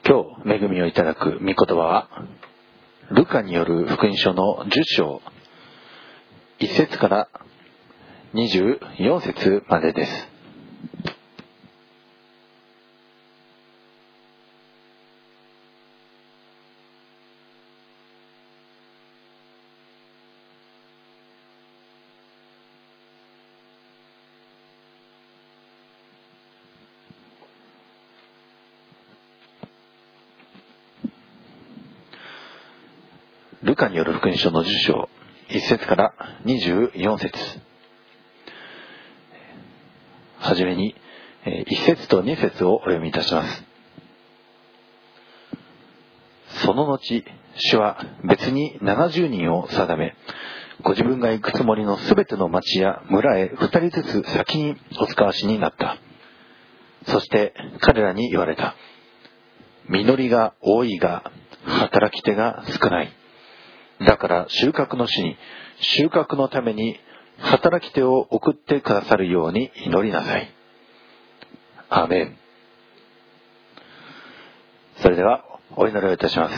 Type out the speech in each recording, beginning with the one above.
今日恵みをいただく御言葉はルカによる福音書の10章1節から24節までです。ルカによる福音書の10章1節から24節。はじめに1節と2節をお読みいたします。その後、主は別に70人を定め、ご自分が行くつもりのすべての町や村へ2人ずつ先にお使わしになった。そして彼らに言われた。実りが多いが働き手が少ない。だから収穫の主に収穫のために働き手を送ってくださるように祈りなさい。アーメン。それではお祈りをいたします。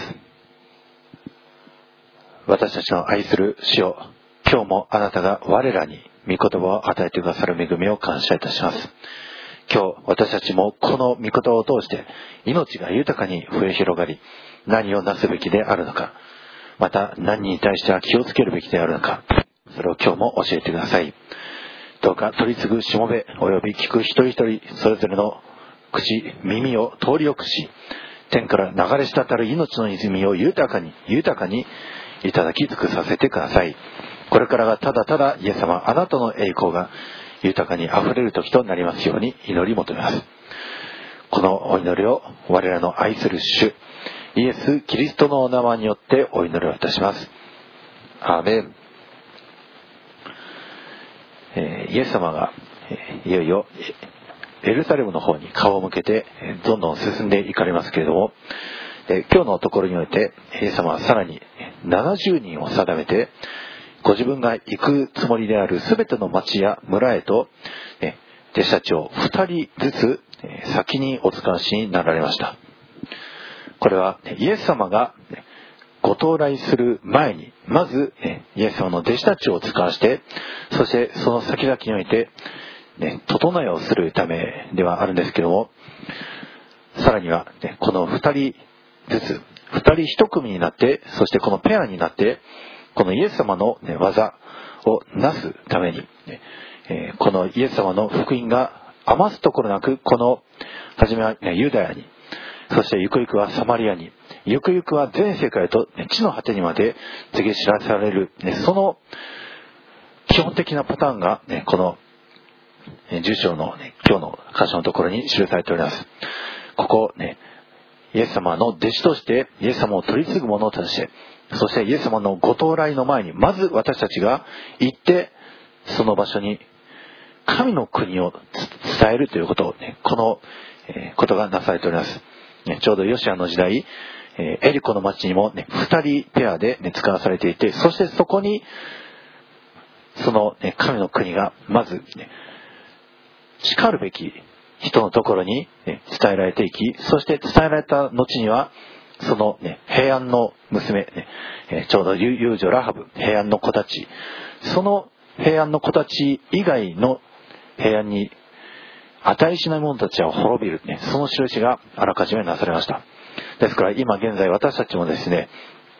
私たちの愛する主よ、今日もあなたが我らに御言葉を与えてくださる恵みを感謝いたします。今日私たちもこの御言葉を通して命が豊かに増え広がり、何をなすべきであるのか、また何に対しては気をつけるべきであるのか、それを今日も教えてください。どうか取り次ぐしもべおよび聞く一人一人それぞれの口耳を通りよくし、天から流れ滴る命の泉を豊かにいただき尽くさせてください。これからがただただイエス様あなたの栄光が豊かにあふれる時となりますように祈り求めます。このお祈りを我らの愛する主イエス・キリストのお名前によってお祈りをいたします。アーメン。イエス様がいよいよエルサレムの方に顔を向けてどんどん進んでいかれますけれども、今日のところにおいてイエス様はさらに70人を定めて、ご自分が行くつもりであるすべての町や村へと弟子たちを2人ずつ先にお使わしになられました。これはイエス様がご到来する前にまずイエス様の弟子たちを使わして、そしてその先々において整えをするためではあるんですけども、さらにはこの2人ずつ2人1組になって、そしてこのペアになってこのイエス様の技をなすために、このイエス様の福音が余すところなく、この初めはユダヤに、そしてゆくゆくはサマリアに、ゆくゆくは全世界と地の果てにまで告げ知らされる、その基本的なパターンがこの10章の今日の箇所のところに記されております。ここイエス様の弟子としてイエス様を取り継ぐ者として、そしてイエス様のご到来の前にまず私たちが行ってその場所に神の国を伝えるということをこのことがなされております。ちょうどヨシアの時代、エリコの町にも2人ペアで使わされていて、そしてそこにその神の国がまず叱るべき人のところに伝えられていき、そして伝えられた後にはその平安の娘、ちょうど遊女ラハブ、平安の子たち、その平安の子たち以外の平安に値しない者たちは滅びる、その印があらかじめなされました。ですから今現在私たちもですね、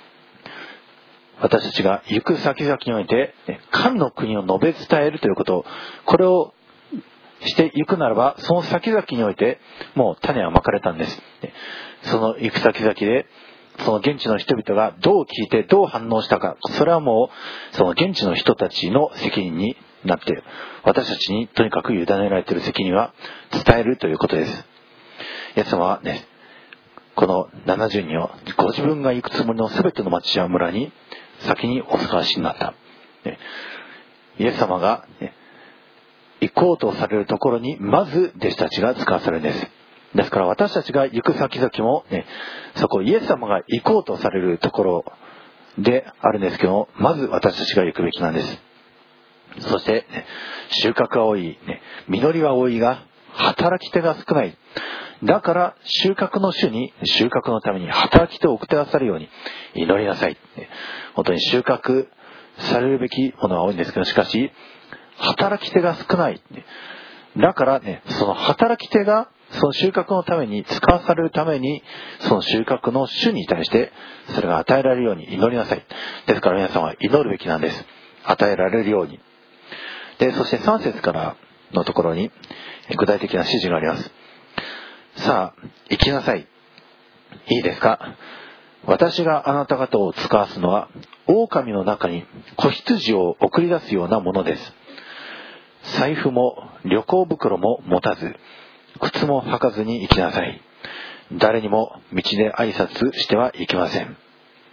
私たちが行く先々において神の国を述べ伝えるということ、これをしていくならば、その先々においてもう種はまかれたんです。その行く先々でその現地の人々がどう聞いてどう反応したか、それはもうその現地の人たちの責任になって、私たちにとにかく委ねられている責任は伝えるということです。イエス様はこの70人をご自分が行くつもりの全ての町や村に先にお使わしになった。イエス様が行こうとされるところにまず弟子たちが使わされるんです。ですから私たちが行く先々もそこイエス様が行こうとされるところであるんですけども、まず私たちが行くべきなんです。そして収穫は多い、実りは多いが働き手が少ない。だから収穫の主に収穫のために働き手を送ってくださるように祈りなさい。本当に収穫されるべきものは多いんですけど、しかし働き手が少ない。だからね、その働き手がその収穫のために使わされるために、その収穫の主に対してそれが与えられるように祈りなさい。ですから皆さんは祈るべきなんです。与えられるように。で、そして3節からのところに具体的な指示があります。さあ、行きなさい。いいですか。私があなた方を使わすのは、狼の中に子羊を送り出すようなものです。財布も旅行袋も持たず、靴も履かずに行きなさい。誰にも道で挨拶してはいけません。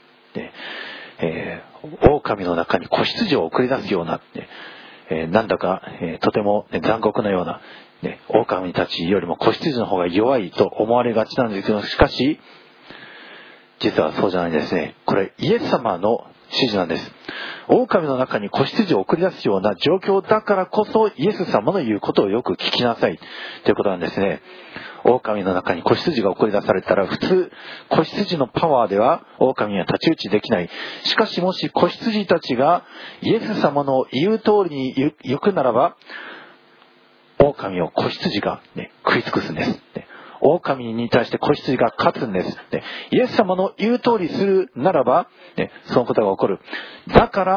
狼の中に子羊を送り出すような、なんだか、とても、残酷なような、狼たちよりも子羊の方が弱いと思われがちなんですけど、しかし実はそうじゃないんですね。これイエス様の指示なんです。狼の中に子羊を送り出すような状況だからこそ、イエス様の言うことをよく聞きなさいということなんですね。狼の中に子羊が送り出されたら、普通子羊のパワーでは狼には太刀打ちできない。しかしもし子羊たちがイエス様の言う通りに行くならば、狼を子羊が、食い尽くすんです。狼に対して子羊が勝つんです。イエス様の言う通りするならば、そのことが起こる。だから、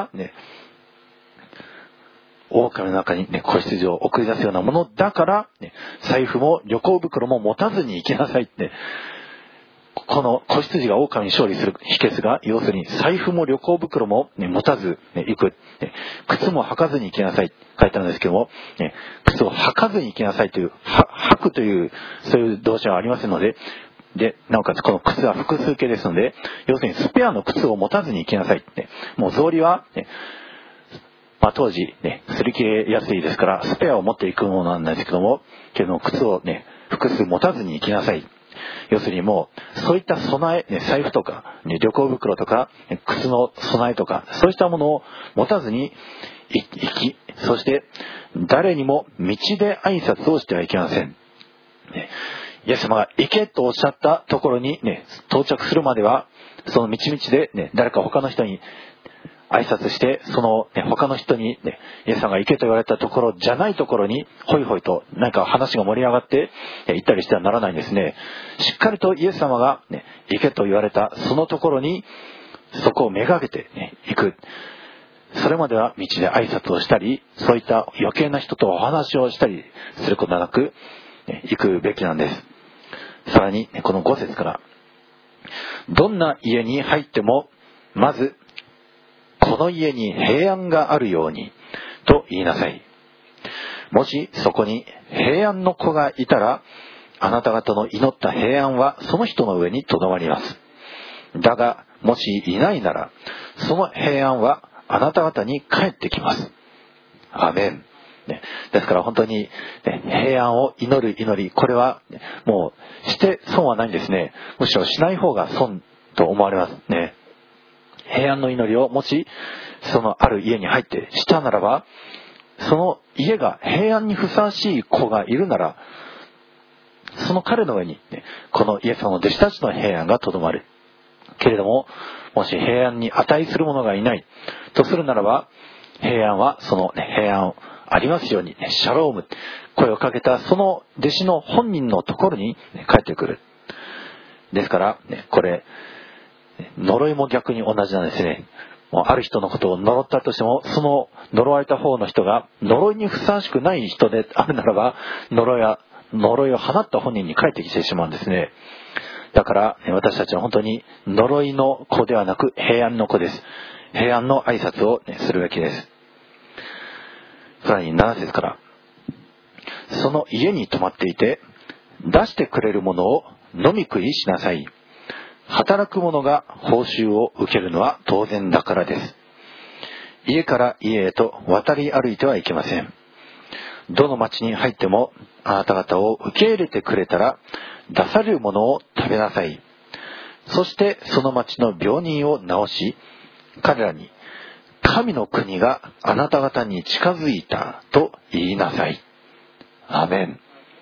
狼の中に、子羊を送り出すようなものだから、財布も旅行袋も持たずに行きなさいって。この子羊が狼に勝利する秘訣が、要するに財布も旅行袋も、持たず、行く、靴も履かずに行きなさい書いてあるんですけども、靴を履かずに行きなさいという履くというそういう動詞はありませんので、なおかつこの靴は複数形ですので、要するにスペアの靴を持たずに行きなさいって。もう草履は、当時擦り切れやすいですからスペアを持っていくものなんですけども、靴を複数持たずに行きなさい。要するにもうそういった備え、財布とか、旅行袋とか靴の備えとか、そういったものを持たずに行き、そして誰にも道で挨拶をしてはいけません。イエス様が行けとおっしゃったところに到着するまでは、その道々で誰か他の人に挨拶して、その、他の人に、イエス様が行けと言われたところじゃないところにホイホイとなんか話が盛り上がって行ったりしてはならないんですね。しっかりとイエス様が、行けと言われたそのところにそこをめがけて、行く。それまでは道で挨拶をしたり、そういった余計な人とお話をしたりすることなく、行くべきなんです。さらにこの5節から、どんな家に入ってもまずこの家に平安があるようにと言いなさい。もしそこに平安の子がいたら、あなた方の祈った平安はその人の上にとどまります。だがもしいないなら、その平安はあなた方に返ってきます。アメン。ですから本当に、平安を祈る祈り、これはもうして損はないんですね。むしろしない方が損と思われますね。平安の祈りをもしそのある家に入ってしたならば、その家が平安にふさわしい子がいるなら、その彼の上に、このイエス様の弟子たちの平安がとどまる。けれども、もし平安に値する者がいないとするならば、平安はその、平安ありますように、シャローム、声をかけたその弟子の本人のところに帰ってくる。ですから、これ呪いも逆に同じなんですね。もうある人のことを呪ったとしても、その呪われた方の人が呪いにふさわしくない人であるならば、呪いを放った本人に返ってきてしまうんですね。だから私たちは本当に呪いの子ではなく平安の子です。平安の挨拶をするべきです。さらに7節から、その家に泊まっていて出してくれるものを飲み食いしなさい。働く者が報酬を受けるのは当然だからです。家から家へと渡り歩いてはいけません。どの町に入ってもあなた方を受け入れてくれたら、出されるものを食べなさい。そしてその町の病人を治し、彼らに神の国があなた方に近づいたと言いなさい。アメン。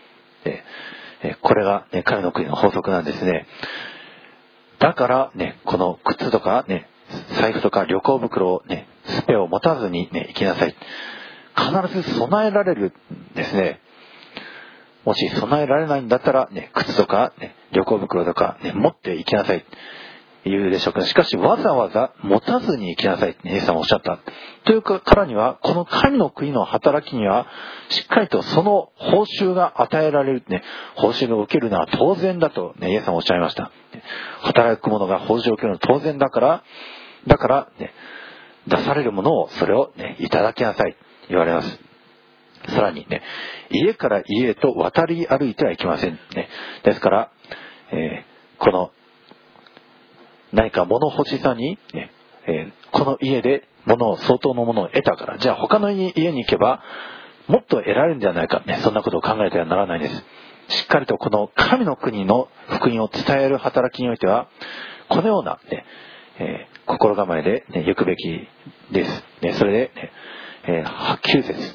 これが、神の国の法則なんですね。だから、この靴とか、財布とか旅行袋を、スペを持たずに、行きなさい。必ず備えられるんですね。もし備えられないんだったら、靴とか、旅行袋とか、持って行きなさい。言うでしょうか。しかしわざわざ持たずに行きなさいってイエス様おっしゃった。というからには、この神の国の働きには、しっかりとその報酬が与えられる、報酬が受けるのは当然だと、イエス様おっしゃいました。働く者が報酬を受けるのは当然だから、出されるものをそれを、いただきなさい言われます。さらに家から家へと渡り歩いてはいけません。ですから、この何か物欲しさに、この家で相当のものを得たから、じゃあ他の家に行けばもっと得られるんじゃないか、そんなことを考えてはならないんです。しっかりとこの神の国の福音を伝える働きにおいては、このような、心構えで、行くべきです。それで、9節、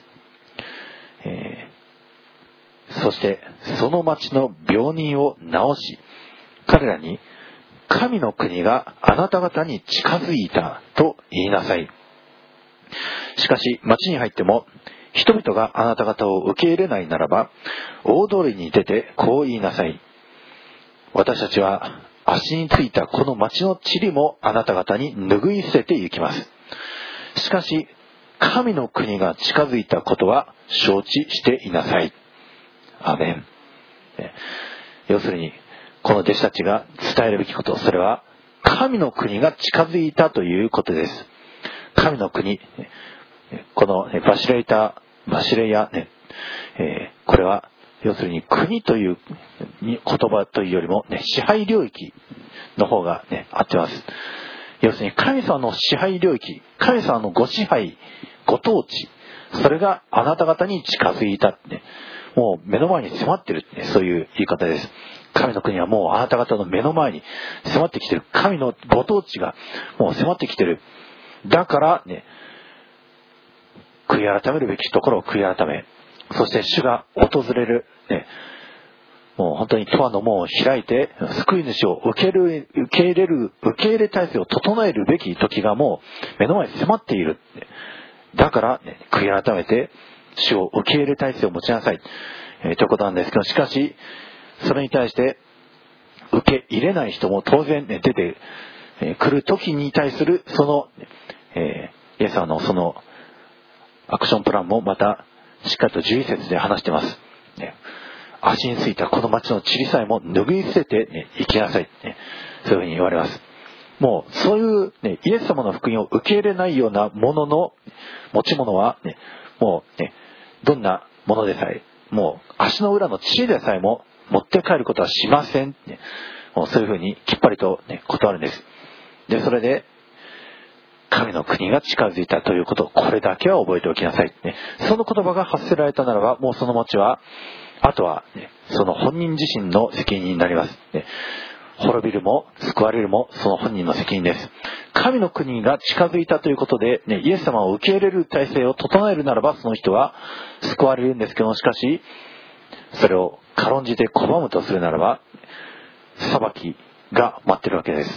そしてその町の病人を治し、彼らに神の国があなた方に近づいたと言いなさい。しかし町に入っても人々があなた方を受け入れないならば、大通りに出てこう言いなさい。私たちは足についたこの町の塵もあなた方に拭い捨てて行きます。しかし神の国が近づいたことは承知していなさい。アメン。要するにこの弟子たちが伝えるべきこと、それは神の国が近づいたということです。神の国、このバシレヤ、これは要するに国という言葉というよりも、支配領域の方が、合ってます。要するに神様の支配領域、神様のご支配、ご統治、それがあなた方に近づいた、もう目の前に迫ってる、そういう言い方です。神の国はもうあなた方の目の前に迫ってきてる。神のご統治がもう迫ってきてる。だから悔い改めるべきところを悔い改め、そして主が訪れる、もう本当に永遠の門を開いて救い主を受け入れ体制を整えるべき時がもう目の前に迫っている。だから、悔い改めて主を受け入れ体制を持ちなさい、ということなんですけど、しかしそれに対して受け入れない人も当然、出てくる時に対するその、イエス様のそのアクションプランもまたしっかりと11節で話しています。足についたこの町の塵さえも拭い捨てて、行きなさい、そういうふうに言われます。もうそういう、イエス様の福音を受け入れないようなものの持ち物は、もう、どんなものでさえ、もう足の裏の塵でさえも持って帰ることはしません、もうそういうふうにきっぱりと、断るんです。でそれで神の国が近づいたということ、これだけは覚えておきなさい、その言葉が発せられたならば、もうその町はあとは、その本人自身の責任になります。滅びるも救われるもその本人の責任です。神の国が近づいたということで、イエス様を受け入れる体制を整えるならば、その人は救われるんですけど、しかしそれを軽んじて拒むとするならば、裁きが待っているわけです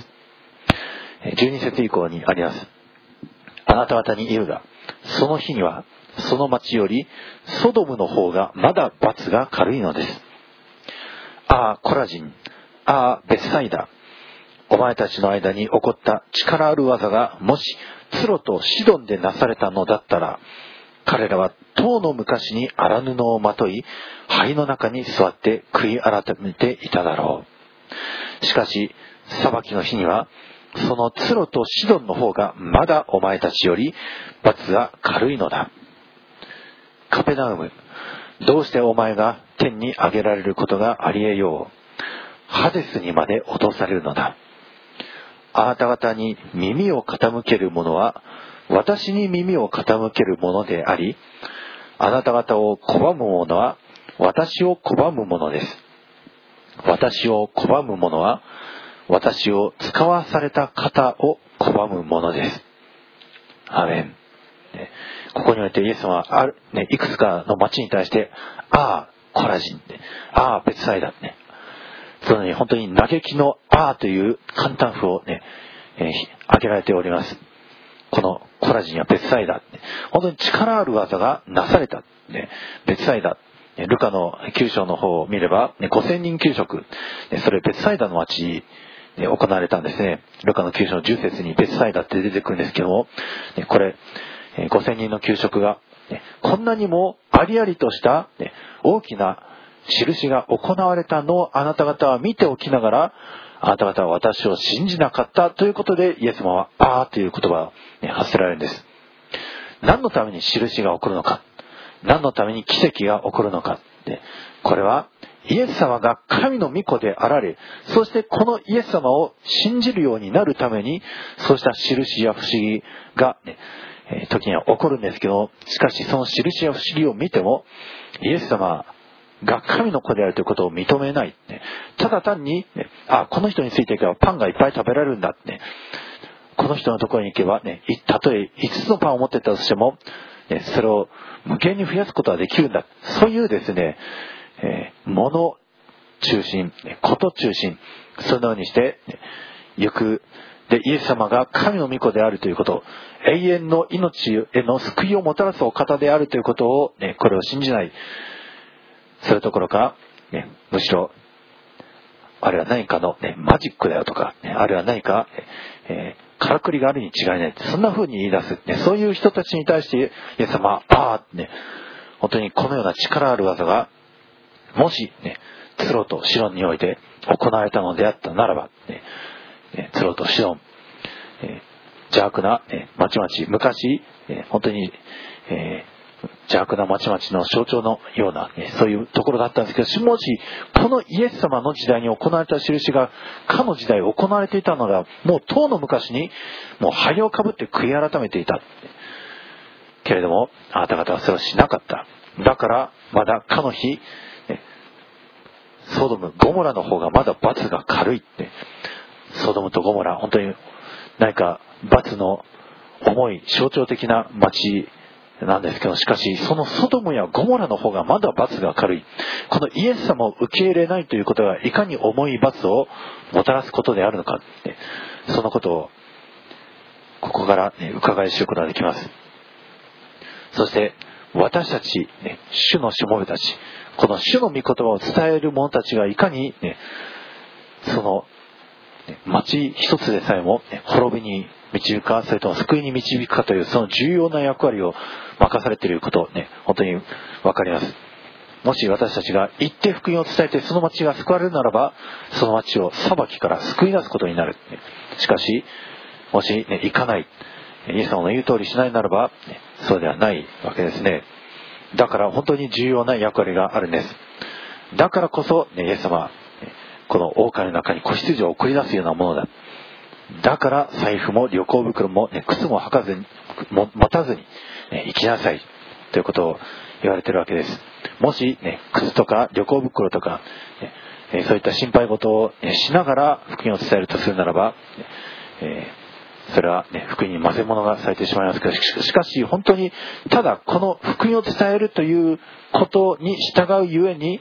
。12節以降にあります。あなた方に言うが、その日にはその町よりソドムの方がまだ罰が軽いのです。ああコラジン、ああベツサイダ、お前たちの間に起こった力ある技がもしツロとシドンでなされたのだったら、彼らはとうの昔に荒布をまとい、灰の中に座って悔い改めていただろう。しかし裁きの日にはそのツロとシドンの方がまだお前たちより罰が軽いのだ。カペナウム、どうしてお前が天に上げられることがありえよう。ハデスにまで落とされるのだ。あなた方に耳を傾ける者は私に耳を傾ける者であり、あなた方を拒む者は私を拒む者です。私を拒む者は私を使わされた方を拒む者です。アーメン。ここにおいてイエス様は、いくつかの町に対して、ああコラジンで、ベツサイダね。そのように本当に嘆きのという簡単符をね、挙げられております。このコラジンやベツサイダ、本当に力ある技がなされた。ベツサイダ、ルカの9章の方を見れば、5000人給食、それベツサイダの町で行われたんですね。ルカの9章の10節にベツサイダって出てくるんですけども、これ、5000人の給食が、こんなにもありありとした大きな印が行われたのをあなた方は見ておきながら、あなた方は私を信じなかったということで、イエス様はという言葉を発せられるんです。何のために印が起こるのか、何のために奇跡が起こるのか、これはイエス様が神の御子であられ、そしてこのイエス様を信じるようになるために、そうした印や不思議が、時には起こるんですけど、しかしその印や不思議を見ても、イエス様が神の子であるということを認めない。ただ単に、この人についていけばパンがいっぱい食べられるんだ。この人のところに行けば、たとえ5つのパンを持っていたとしても、それを無限に増やすことができるんだ。そういうですね、物中心、こと中心、そのようにして行く。で、イエス様が神の御子であるということ、永遠の命への救いをもたらすお方であるということを、これを信じない。それどころか、むしろ、あれは何かの、マジックだよとか、あれは何か、からくりがあるに違いない。そんな風に言い出す。そういう人たちに対して、イエス様は、本当にこのような力ある技が、もし、ツロとシドンにおいて行われたのであったならば、ツロとシドン、邪悪な、町々、昔、本当に、邪悪な町々の象徴のような、そういうところだったんですけど、もしこのイエス様の時代に行われた印がかの時代行われていたのが、もう遠の昔にもう灰をかぶって悔い改めていたけれども、あなた方はそれをしなかった。だからまだかの日、ソドムゴモラの方がまだ罰が軽い。ソドムとゴモラ、本当に何か罰の重い象徴的な町なんですけど、しかしそのソドムやゴモラの方がまだ罰が軽い。このイエス様を受け入れないということがいかに重い罰をもたらすことであるのか、そのことをここから、伺い知ることができます。そして私たち、主のしもべたち、この主の御言葉を伝える者たちがいかに、その町一つでさえも滅びに導くか、それとも救いに導くかというその重要な役割を任されていることを本当に分かります。もし私たちが行って福音を伝えてその町が救われるならば、その町を裁きから救い出すことになる。しかしもし、行かない、イエス様の言う通りしないならば、そうではないわけですね。だから本当に重要な役割があるんです。だからこそ、イエス様はこの狼の中に子羊を送り出すようなものだ。だから財布も旅行袋も、靴も履かずに持たずに、行きなさいということを言われているわけです。もし、靴とか旅行袋とか、そういった心配事をしながら福音を伝えるとするならば、それは、福音に混ぜ物がされてしまいますけど、しかし本当にただこの福音を伝えるということに従うゆえに、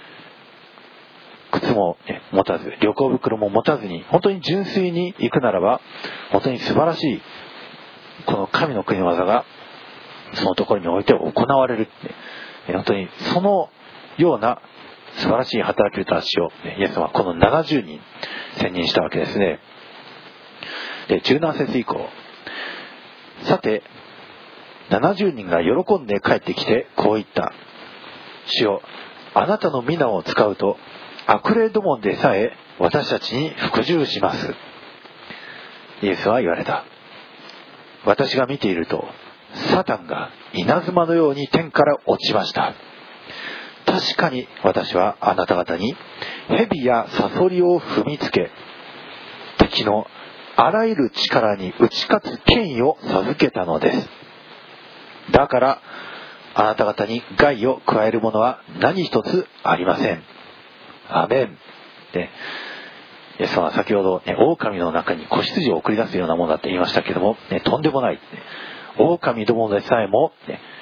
靴も持たず、旅行袋も持たずに、本当に純粋に行くならば、本当に素晴らしいこの神の国の技がそのところにおいて行われる。本当にそのような素晴らしい働き人たちをイエス様はこの70人選任したわけですね。で、17節以降、さて70人が喜んで帰ってきてこう言った。主よ、あなたの皆を使うと悪霊どもでさえ私たちに服従します。イエスは言われた。私が見ているとサタンが稲妻のように天から落ちました。確かに私はあなた方に蛇やサソリを踏みつけ、敵のあらゆる力に打ち勝つ権威を授けたのです。だからあなた方に害を加えるものは何一つありません。アメン。で、イエスは先ほど、狼の中に子羊を送り出すようなものだって言いましたけども、とんでもない。狼どもでさえも、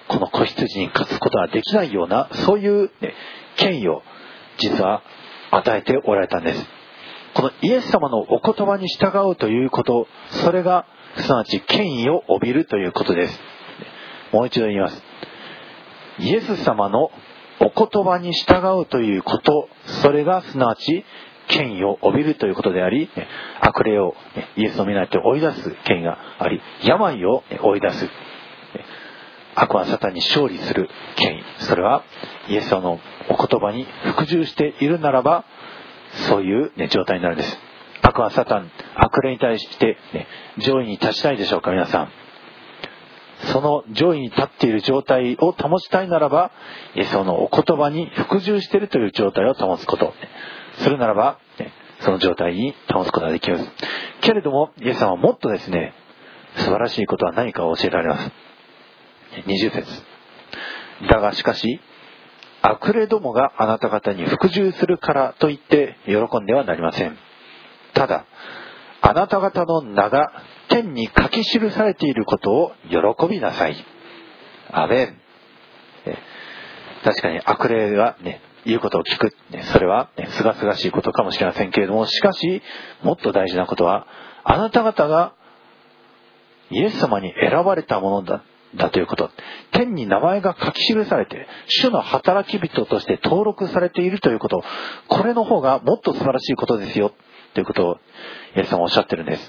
この子羊に勝つことはできないような、そういう、権威を実は与えておられたんです。このイエス様のお言葉に従うということ、それがすなわち権威を帯びるということです。もう一度言います。イエス様のお言葉に従うということ、それがすなわち権威を帯びるということであり、悪霊をイエスの御名によって追い出す権威があり、病を追い出す、悪はサタンに勝利する権威、それはイエス様のお言葉に服従しているならば、そういう、状態になるんです。悪はサタン、悪霊に対して、上位に立ちたいでしょうか、皆さん。その上位に立っている状態を保ちたいならば、イエス様のお言葉に服従しているという状態を保つこと。するならば、その状態に保つことができます。けれども、イエス様はもっとですね、素晴らしいことは何かを教えられます。20節。だがしかし、悪霊どもがあなた方に服従するからといって喜んではなりません。ただ、あなた方の名が天に書き記されていることを喜びなさい。アメン。確かに悪霊が言うことを聞く。それは清々しいことかもしれませんけれども、しかし、もっと大事なことは、あなた方がイエス様に選ばれたものだということ。天に名前が書き記されて、主の働き人として登録されているということ。これの方がもっと素晴らしいことですよ。ということをイエス様はおっしゃってるんです。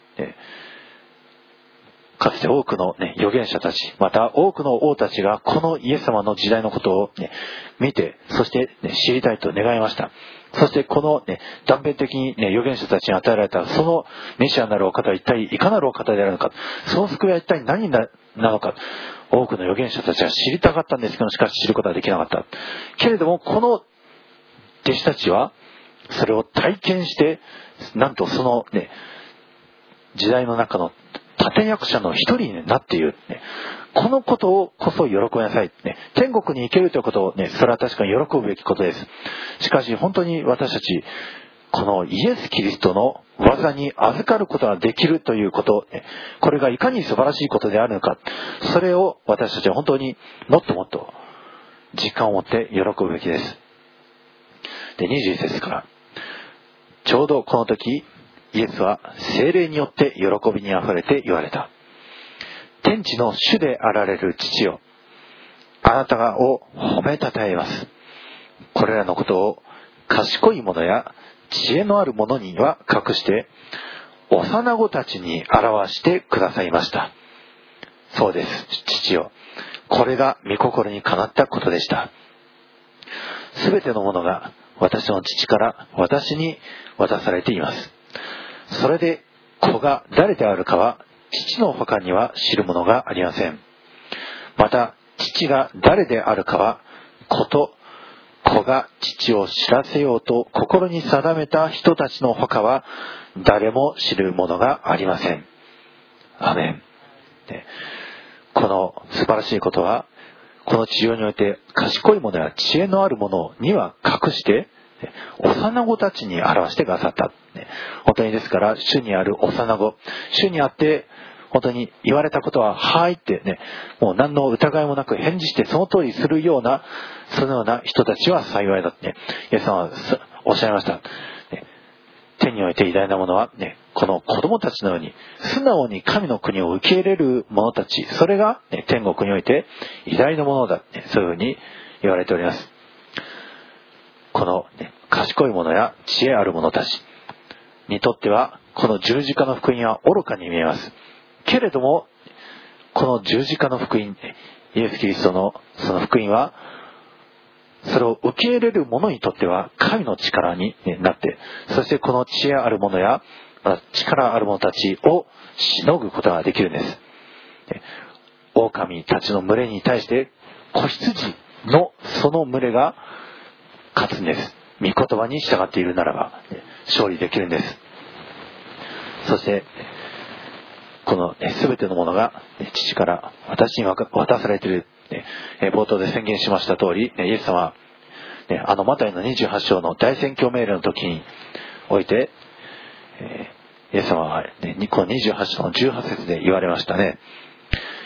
かつて多くの、預言者たち、また多くの王たちがこのイエス様の時代のことを、見て、そして、知りたいと願いました。そしてこの、断片的に、預言者たちに与えられたそのメシアなるお方は一体いかなるお方であるのか、その救いは一体何なのか、多くの預言者たちは知りたかったんですけど、しかし知ることはできなかった。けれどもこの弟子たちはそれを体験して、なんとその時代の中の立役者の一人になっている。このことをこそ喜びなさい。天国に行けるということをそれは確かに喜ぶべきことです。しかし本当に私たち、このイエス・キリストの技に預かることができるということ、これがいかに素晴らしいことであるのか、それを私たちは本当にもっともっと実感を持って喜ぶべきです。で、21節から。ちょうどこの時、イエスは聖霊によって喜びにあふれて言われた。天地の主であられる父よ、あなたを褒めたたえます。これらのことを賢い者や知恵のある者には隠して、幼子たちに表してくださいました。そうです、父よ。これが御心にかなったことでした。すべてのものが私の父から私に渡されています。それで子が誰であるかは父の他には知るものがありません。また父が誰であるかは子と子が父を知らせようと心に定めた人たちの他は誰も知るものがありません。アメン。この素晴らしいことは、この地上において賢い者や知恵のある者には隠して幼子たちに表してくださった。本当にですから、主にある幼子、主にあって本当に言われたことははいってもう何の疑いもなく返事してその通りするような、そのような人たちは幸いだって、イエス様はおっしゃいました。天において偉大なものはこの子供たちのように素直に神の国を受け入れる者たち、それが天国において偉大なものだ、そういうふうに言われております。この賢い者や知恵ある者たちにとっては、この十字架の福音は愚かに見えます。けれども、この十字架の福音、イエス・キリストのその福音は、それを受け入れる者にとっては神の力になって、そしてこの知恵ある者や力ある者たちをしのぐことができるんです。狼たちの群れに対して子羊のその群れが勝つんです。御言葉に従っているならば勝利できるんです。そしてこの全てのものが父から私に渡されている。冒頭で宣言しました通り、イエス様はマタイの28章の大宣教命令の時において、イエス様はこの28章の18節で言われましたね。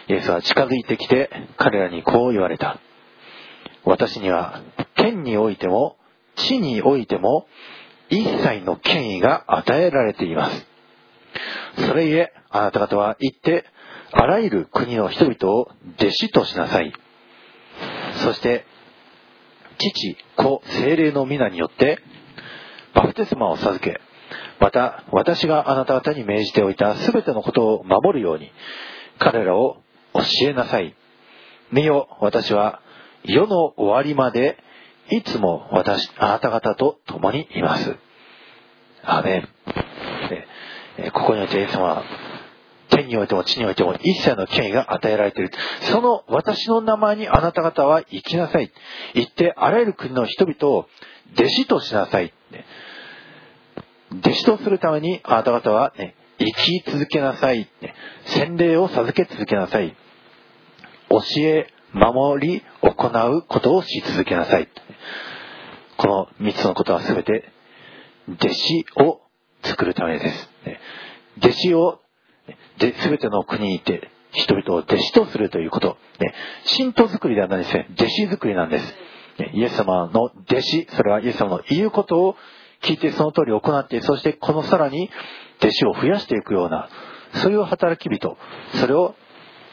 イエスは近づいてきて彼らにこう言われた。私には天においても地においても一切の権威が与えられています。それゆえあなた方は行ってあらゆる国の人々を弟子としなさい。そして父、子、聖霊の皆によってバプテスマを授け、また私があなた方に命じておいたすべてのことを守るように彼らを教えなさい。見よ、私は世の終わりまでいつもあなた方と共にいます。アーメン。ここにおいてイエス様は天においても地においても一切の権威が与えられている。その私の名前にあなた方は生きなさい。行ってあらゆる国の人々を弟子としなさい。弟子とするためにあなた方は、生き続けなさい。洗礼を授け続けなさい。教え、守り、行うことをし続けなさい。この3つのことはすべて弟子を作るためです。弟子をすべての国にいて人々を弟子とするということ。信徒作りではないですね。弟子作りなんです。イエス様の弟子、それはイエス様の言うことを聞いてその通り行って、そしてこのさらに弟子を増やしていくような、そういう働き人、それを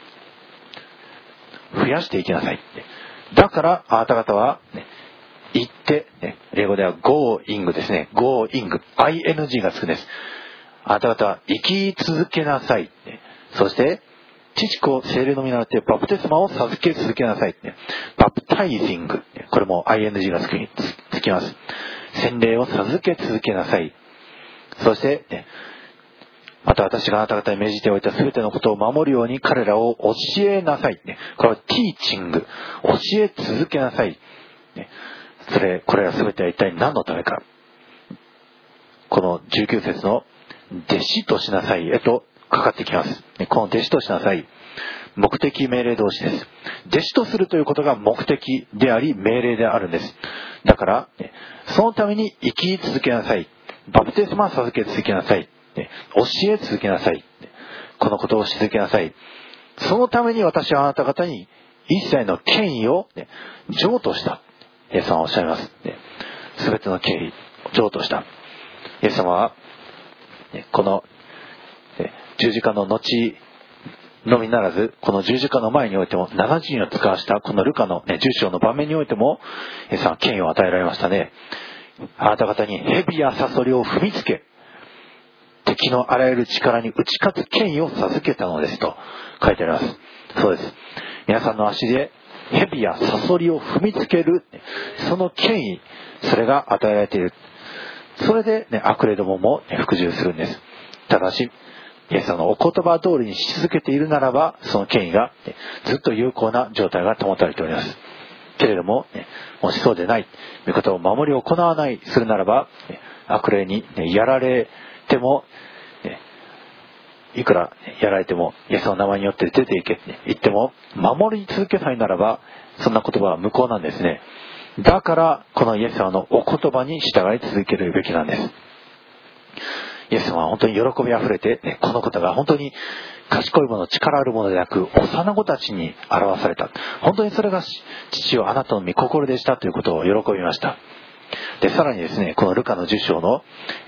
増やしていきなさい。だからあなた方は、行って、英語では going ですね。going、ing がつくんです。あなた方は生き続けなさい。そして父子聖霊の皆によってバプテスマを授け続けなさい。バプタイジング、これも ing がつきます。洗礼を授け続けなさい。そして、また私があなた方に命じておいたすべてのことを守るように彼らを教えなさい。これはティーチング、教え続けなさい。これらすべては一体何のためか。この19節の弟子としなさいへとかかってきます。この弟子としなさい、目的命令同士です。弟子とするということが目的であり命令であるんです。だからそのために生き続けなさい。バプテスマを授け続けなさい。教え続けなさい。このことをし続けなさい。そのために私はあなた方に一切の権威を譲渡した。イエス様はおっしゃいます。すべての権威を譲渡した。イエス様はこの十字架の後のみならず、この十字架の前においても70人を使わしたこのルカの10章の場面においてもイエス様は権威を与えられましたね。あなた方に蛇やサソリを踏みつけ、敵のあらゆる力に打ち勝つ権威を授けたのですと書いてあります。そうです。皆さんの足で蛇やサソリを踏みつける、その権威、それが与えられている。それで、悪霊どもも服従するんです。ただしイエス様のお言葉通りにし続けているならば、その権威がずっと有効な状態が保たれております。けれども、もしそうでない、御言葉を守り行わないするならば、悪霊にやられても、いくらやられてもイエスの名前によって出ていけって言っても守り続けないならば、そんな言葉は無効なんですね。だからこのイエス様のお言葉に従い続けるべきなんです。イエス様は本当に喜びあふれて、このことが本当に賢いもの、力あるものでなく幼子たちに表された。本当にそれが父よあなたの御心でしたということを喜びました。でさらにですね、このルカの10章の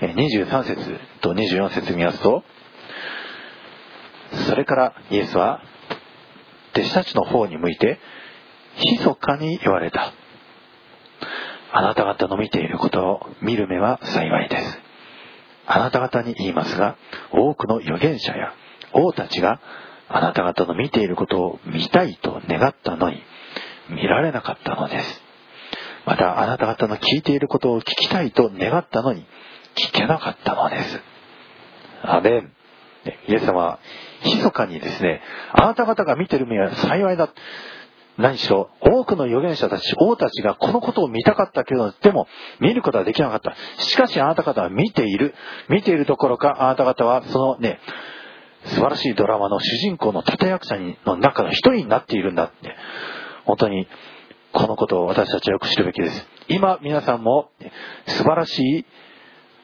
23節と24節見ますと、それからイエスは弟子たちの方に向いて密かに言われた。あなた方の見ていることを見る目は幸いです。あなた方に言いますが、多くの預言者や王たちがあなた方の見ていることを見たいと願ったのに見られなかったのです。またあなた方の聞いていることを聞きたいと願ったのに聞けなかったのです。アメン。イエス様は密かにですね、あなた方が見ている目は幸いだ。何しろ多くの預言者たち、王たちがこのことを見たかったけど、でも見ることはできなかった。しかしあなた方は見ているどころか、あなた方はそのね、素晴らしいドラマの主人公の立役者の中の一人になっているんだって。本当にこのことを私たちはよく知るべきです。今皆さんも素晴らしい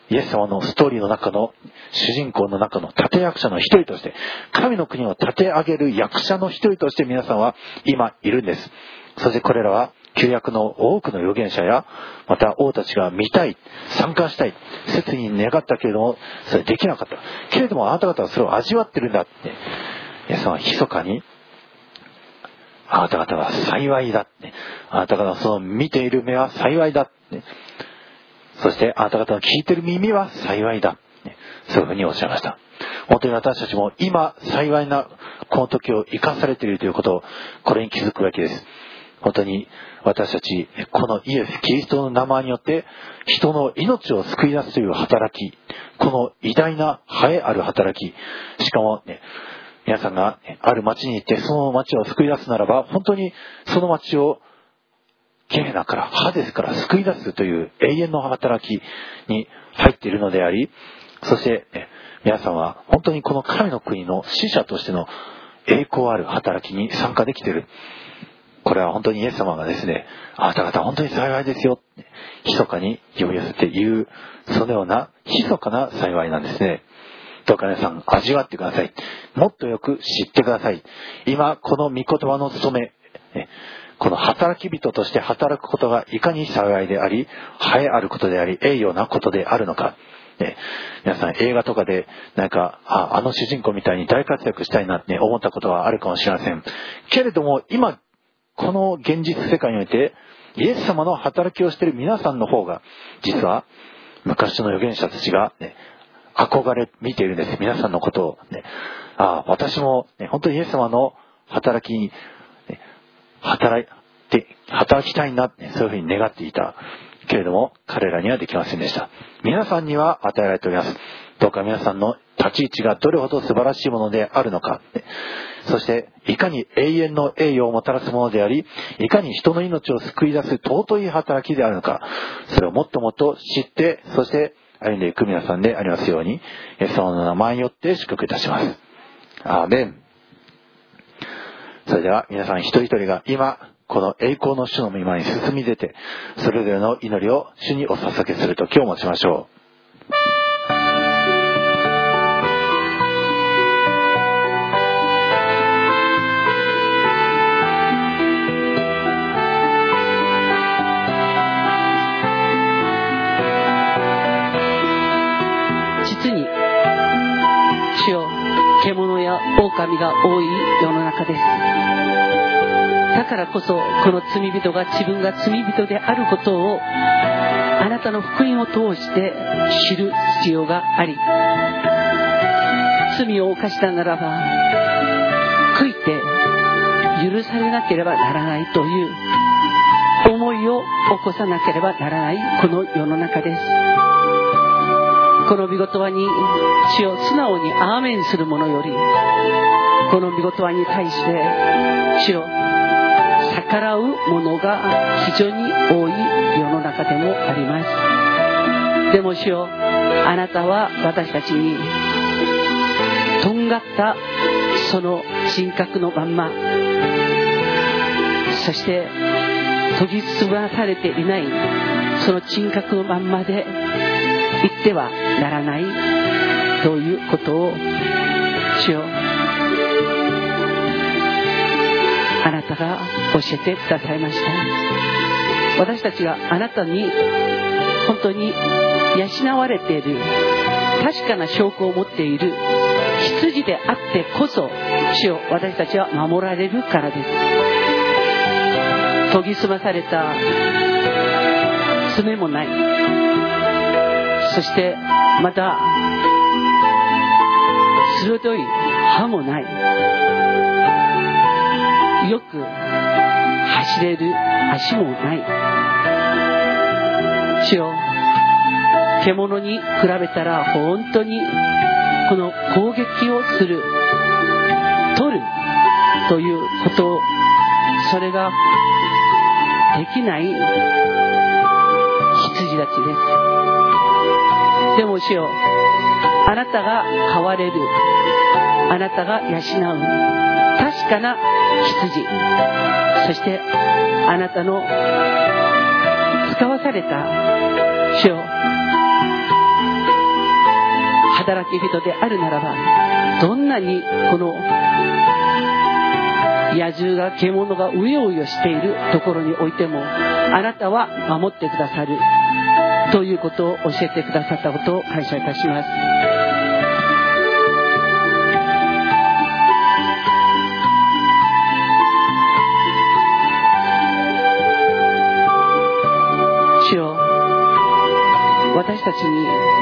イエス様のストーリーの中の主人公の中の立役者の一人として、神の国を立て上げる役者の一人として皆さんは今いるんです。そしてこれらは旧約の多くの預言者や、また王たちが見たい、参加したい、切に願ったけれども、それできなかった。けれどもあなた方はそれを味わってるんだって、皆さんは密かに、あなた方は幸いだって、あなた方のその見ている目は幸いだって、そしてあなた方の聞いている耳は幸いだって、そういうふうにおっしゃいました。本当に私たちも今幸いなこの時を生かされているということを、これに気づくべきです。本当に私たち、このイエス・キリストの名前によって人の命を救い出すという働き、この偉大な栄えある働き、しかもね、皆さんがある町に行ってその町を救い出すならば、本当にその町をゲヘナから、ハデスから救い出すという永遠の働きに入っているのであり、そして皆さんは本当にこの神の国の使者としての栄光ある働きに参加できている。これは本当にイエス様がですね、あなた方本当に幸いですよ、密かに呼び寄せて言う、そのような密かな幸いなんですね。どうか皆さん味わってください。もっとよく知ってください。今この御言葉の務め、この働き人として働くことがいかに幸いであり、栄えあることであり、栄誉なことであるのか。皆さん映画とかでなんかあの主人公みたいに大活躍したいなって思ったことはあるかもしれません。けれども今この現実世界においてイエス様の働きをしている皆さんの方が、実は昔の預言者たちが、憧れ見ているんです。皆さんのことを、私も、本当にイエス様の働きに、働きたいな、そういうふうに願っていたけれども、彼らにはできませんでした。皆さんには与えられております。どうか皆さんの立ち位置がどれほど素晴らしいものであるのか、そしていかに永遠の栄誉をもたらすものであり、いかに人の命を救い出す尊い働きであるのか、それをもっともっと知って、そして歩んでいく皆さんでありますように、イエス様の名前によって祝福いたします。アーメン。それでは皆さん一人一人が今この栄光の主の御前に進み出て、それぞれの祈りを主にお捧げする時を持ちましょう。 獣や狼が多い世の中です。だからこそこの罪人が自分が罪人であることをあなたの福音を通して知る必要があり、罪を犯したならば悔いて許されなければならないという思いを起こさなければならないこの世の中です。この御言葉に主を素直にアーメンする者より、この御言葉に対して主を逆らう者が非常に多い世の中でもあります。でも主よ、あなたは私たちにとんがったその人格のまんま、そして研ぎ澄まされていないその人格のまんまで言ってはならないということを主よ、あなたが教えてくださいました。私たちがあなたに本当に養われている確かな証拠を持っている羊であってこそ、主よ、私たちは守られるからです。研ぎ澄まされた爪もない、そしてまた鋭い歯もない、よく走れる足もない。主よ、獣に比べたら本当にこの攻撃をする、取るということを、それができない羊たちです。でも主よ、あなたが飼われる、あなたが養う確かな羊、そしてあなたの使わされた主よ、 働き人であるならば、どんなにこの野獣が獣がうようよしているところにおいても、あなたは守ってくださるということを教えてくださったことを感謝いたします。主よ、私たちに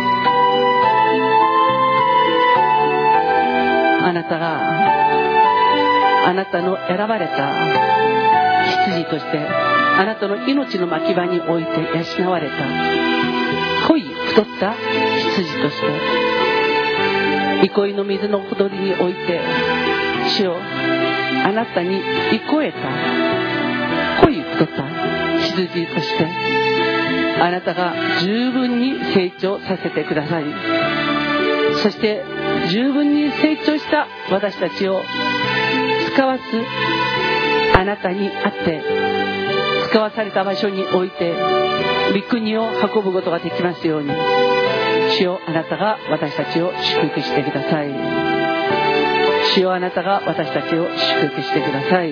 あなたがあなたの選ばれた羊として、あなたの命の牧場において養われた濃い太った羊として、憩いの水のほとりにおいて、主よ、あなたに憩えた濃い太った羊として、あなたが十分に成長させてください。そして十分に成長した私たちを使わすあなたにあって、使わされた場所において御国を運ぶことができますように、主よ、あなたが私たちを祝福してください。主よ、あなたが私たちを祝福してください。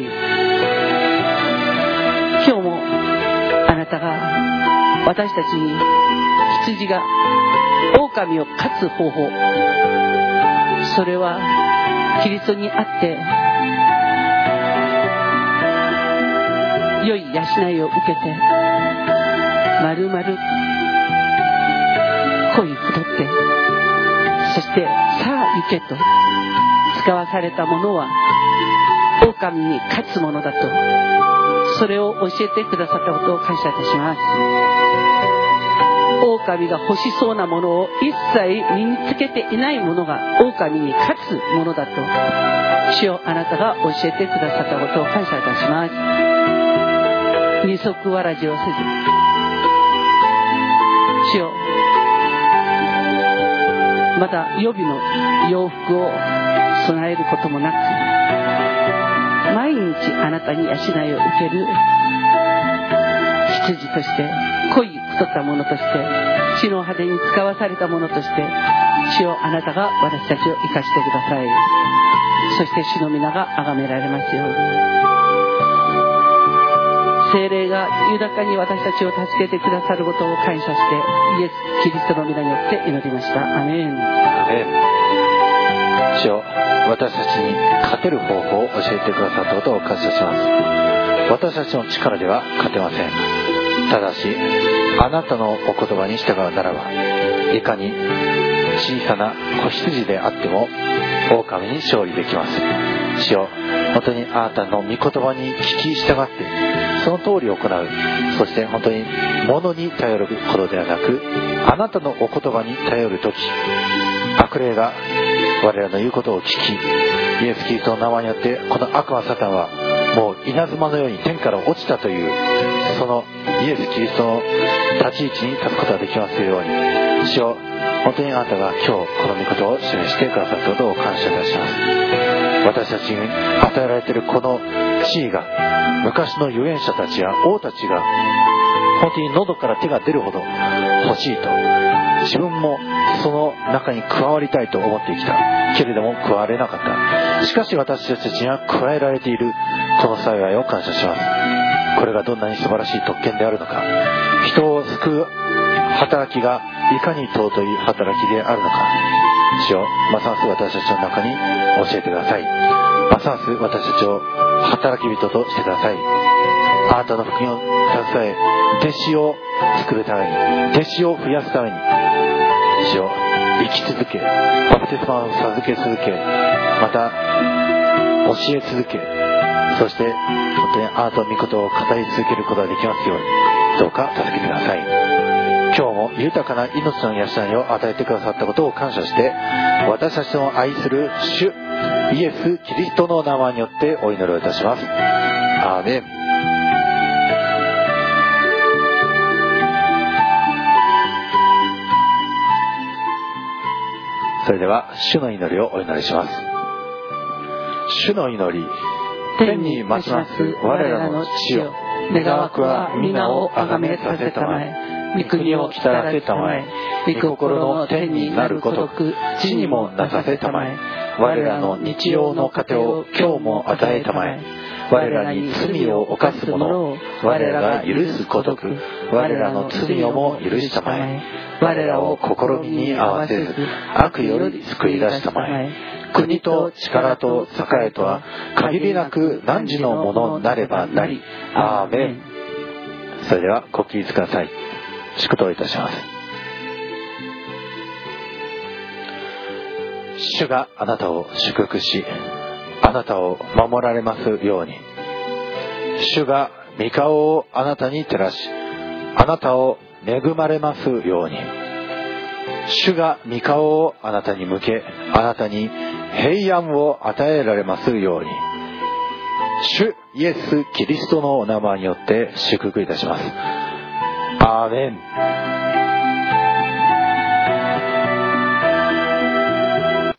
今日もあなたが私たちに羊が狼を勝つ方法、それはキリストにあって良い養いを受けて、まるまる濃い太って、そしてさあ行けと使わされたものは狼に勝つものだと、それを教えてくださったことを感謝いたします。狼が欲しそうなものを一切身につけていないものが狼に勝つものだと、主よ、あなたが教えてくださったことを感謝いたします。二足わらじをせず、主よ、また予備の洋服を備えることもなく、毎日あなたに養いを受ける羊として、濃い太ったものとして、血の派手に使わされたものとして、主よ、あなたが私たちを生かしてください。そして主の皆が崇められますように。聖霊が豊かに私たちを助けてくださることを感謝して、イエス・キリストの皆によって祈りました。アメン。 アメン。主よ、私たちに勝てる方法を教えてくださったことを感謝します。私たちの力では勝てません。ただし、あなたのお言葉に従うならば、いかに小さな子羊であっても狼に勝利できます。主よ、本当にあなたの御言葉に聞き従って、その通り行う。そして本当に物に頼ることではなく、あなたのお言葉に頼るとき、悪霊が我らの言うことを聞き、イエス・キリストの名前によってこの悪魔サタンはもう稲妻のように天から落ちたという、そのイエス・キリストの立ち位置に立つことができますように、主よ、本当にあなたが今日この御事を示してくださったことを感謝いたします。私たちに与えられているこの地位が、昔の預言者たちや王たちが本当に喉から手が出るほど欲しいと、自分もその中に加わりたいと思ってきたけれども加われなかった。しかし私たちには加えられているこの幸いを感謝します。これがどんなに素晴らしい特権であるのか、人を救う働きがいかに尊い働きであるのか、主よ、ますます私たちの中に教えてください。ますます私たちを働き人としてください。あなたの福音を携え、弟子を作るために、弟子を増やすために、主よ、生き続け、バプテスマを授け続け、また教え続け、そして本当にあなたの御事を語り続けることができますように、どうか助けてください。今日も豊かな命の養いを与えてくださったことを感謝して、私たちの愛する主イエス・キリストの名前によってお祈りをいたします。アーメン。それでは主の祈りをお祈りします。主の祈り。天に増します我らの父よ、願わくは皆をあがめさせたまえ。 御国を来たらせたまえ。御心の天になるごとく地にもなさせたまえ。我らの日曜の糧を今日も与えたまえ。我らに罪を犯す者を我らが許すごとく我らの罪をも許したまえ。我らを試みに合わせず悪より救い出したまえ。国と力と栄とは限りなく汝のものなればなり。アーメン。それではご起立ください。祝祷いたします。主があなたを祝福し、あなたを守られますように。主が御顔をあなたに照らし、あなたを恵まれますように。主が御顔をあなたに向け、あなたに平安を与えられますように。主イエス・キリストのお名前によって祝福いたします。アーメン。